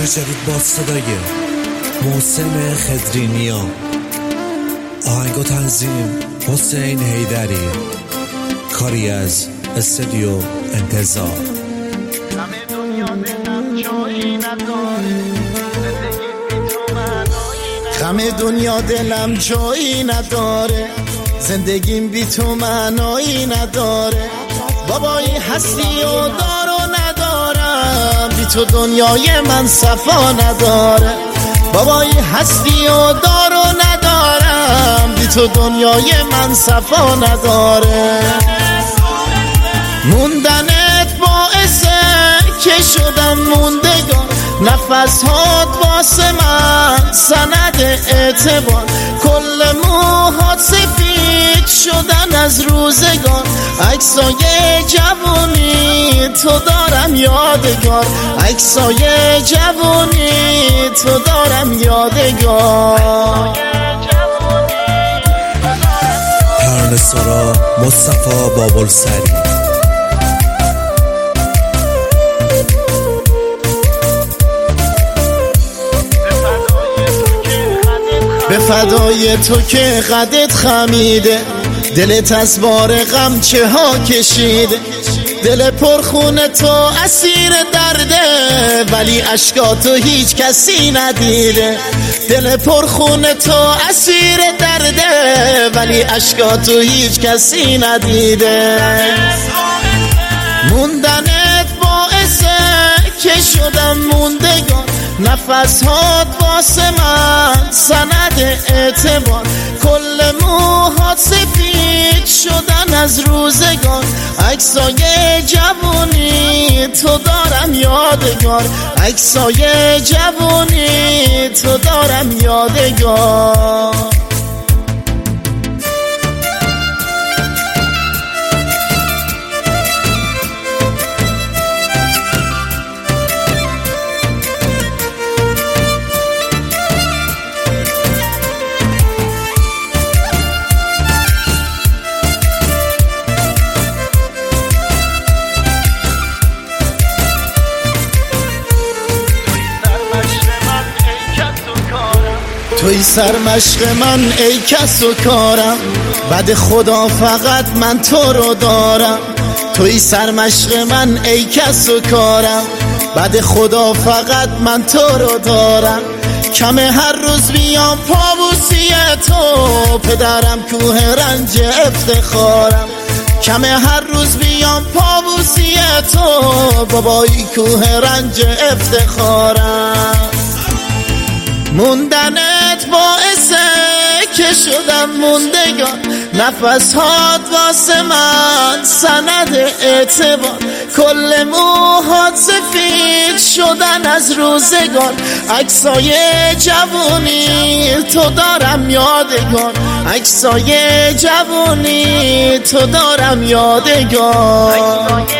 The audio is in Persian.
جدید با صدای محسن خضرینیا، آهنگ و تنظیم حسین حیدری، کاری از استودیو انتظار. غم دنیا دلم جایی نداره، زندگیم بی تو معنایی نداره. بابایی هستی و دار و ندارم، بی تو دنیای من صفا نداره. بابایی هستی و دار و ندارم، بی تو دنیای من صفا نداره. موندنت باعثه که شدم موندگار، نفس هات واسه من سند اعتبار. کل موهات سفید شدن از روزگار، عکسای جوونی تو دارم یادگار، عکسای جوونی تو دارم یادگار. پرن سارا مصطفی بابلسری. به فدای تو که قدت خمیده، دلت از بار غم چه ها کشیده. دل پرخون تو اسیر درده، ولی اشکاتو هیچ کسی ندیده. دل پرخون تو اسیر درده، ولی اشکاتو هیچ کسی ندیده. موندنت باعثه که شدم موندگار، نفس هات واسه من سند اعتبار. کل موهات سفید شدن از روزگار، عکسای جوونی تو دارم یادگار، عکسای جوونی تو دارم یادگار. توی سرمشق من ای کس و کارم، بعد خدا فقط من تو رو دارم. توی سرمشق من ای کس و کارم، بعد خدا فقط من تو رو دارم. کمه هر روز بیام پابوسی تو، پدرم کوه رنج افتخارم. کمه هر روز بیام پابوسی تو، بابایی کوه رنج افتخارم. موندنت باعثه که شدم موندگار، نفس هات واسه من سند اعتبار. کل موهات سفید شدن از روزگار، عکسای جوونی تو دارم یادگار، عکسای جوونی تو دارم یادگار.